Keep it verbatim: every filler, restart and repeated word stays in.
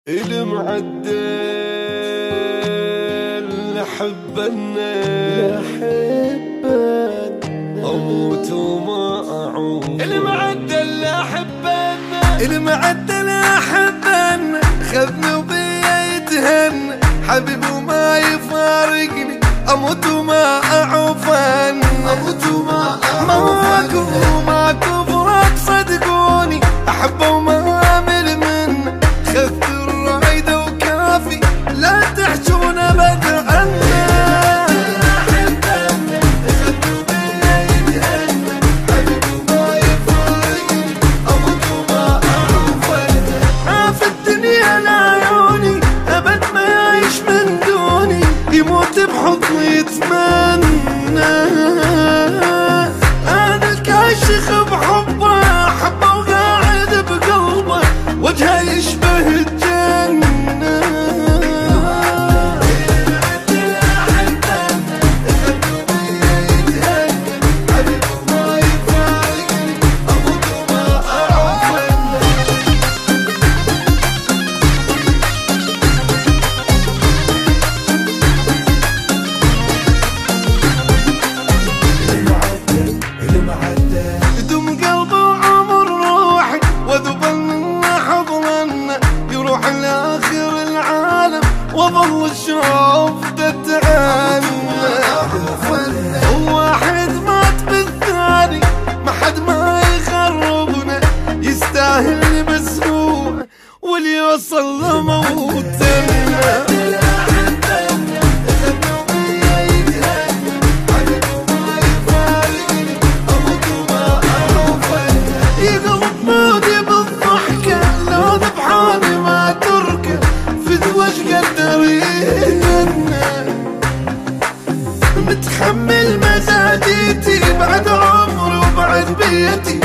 المعدل لحبنا أموت وما أعوف. المعدل لحبنا المعدل لحبنا خذني وبيا يتهنى حبيبي وما يفارقني أموت وما أعوفن أموت وما أعوفن ماكو ماكو فراق صدقوني أحبه وما أمل منه خذت الرايدة وكافي لا تحجون أبدا عنه. يموت بحضني يتمنى انا الكاشخ بحبه حبه وقاعد بقلبه وجهه يشبه الجنه. وظل الشوف تتعنى واحد مات بالثاني ما حد ما يخربنا يستاهل بس هو واللي يوصل لموتنا. يقلب مودي بالضحكة لو ذبحاني ما تركه وش قدرينا متحمل مزاجيتي بعد عمري وبعد بيتي